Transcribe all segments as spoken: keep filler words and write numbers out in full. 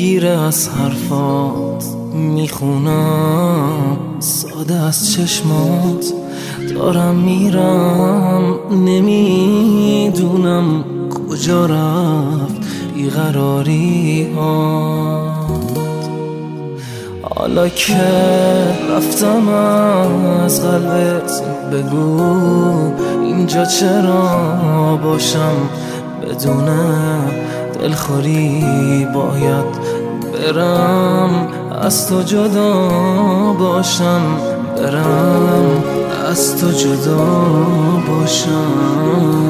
میگیره از حرفات، میخونم ساده از چشمات. دارم میرم نمیدونم کجا رفت بیقراری ها. حالا که رفتم از قلبت بگو اینجا چرا باشم بدون دلخوری. باید برم از تو جدا باشم، برم از تو جدا باشم.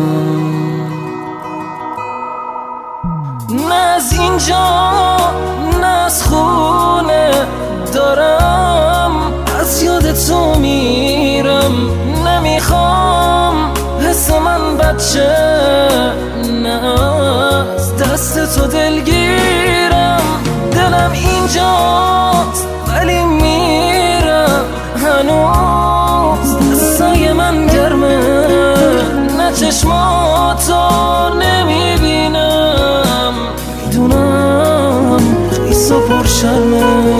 نه از اینجا نه از خونه دارم از یاد تو میرم. نمیخوام حس من بچه، نه از دست تو دلگیرم. دلم اینجاست ولی میرم، هنوز دستای من گرمه. نه چشماتو نمیبینم، میدونم خیس و پر شرمه.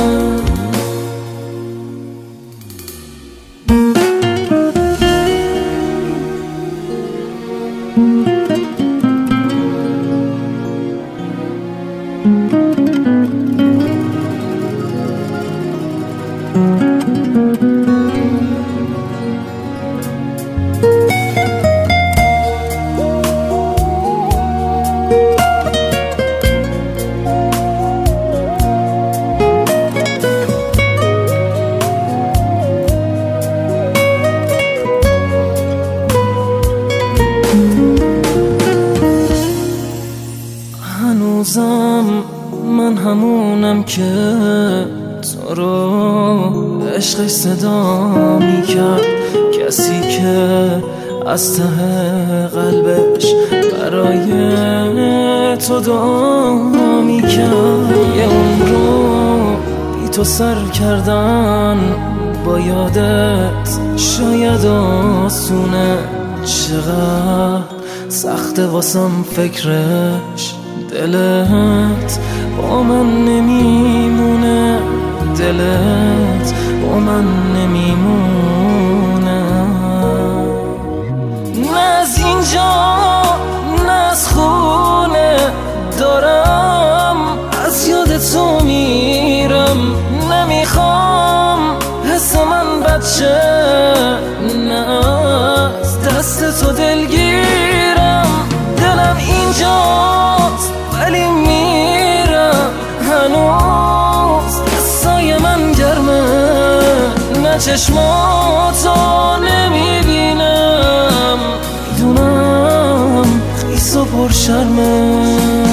هنوزم من همونم که تو رو عشقش صدا میکرد. کسی که از ته قلبش برای تو دعا میکرد. یه عمر رو بی تو سر کردن با یادت شاید آسونه. چقدر سخته واسم فکرش، دلت با من نمیمونه، دلت با من نمیمونه. نه از اینجا نه از خونه دارم از یاد تو میرم. نمیخوام حس من بچه، نه از دست تو دلگیرم. دلم اینجاست ولی میرم، هنوز دستای من گرمه. نه چشماتو نمیبینم، میدونم خیس و پر شرمه.